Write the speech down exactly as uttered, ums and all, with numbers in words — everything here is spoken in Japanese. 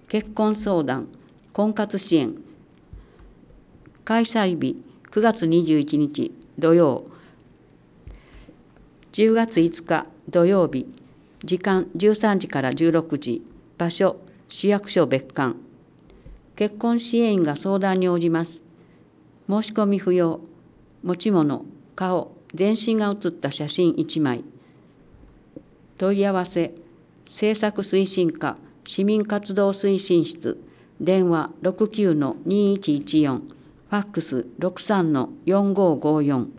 結婚相談、婚活支援。開催日くがつにじゅういちにち土曜、じゅうがついつか土曜日、時間じゅうさんじからじゅうろくじ、場所市役所別館。結婚支援員が相談に応じます。申し込み不要。持ち物、顔、全身が写った写真いちまい。問い合わせ、政策推進課市民活動推進室、電話 ろくきゅうのにいちいちよん、ファックス ろくさんのよんごーごーよん。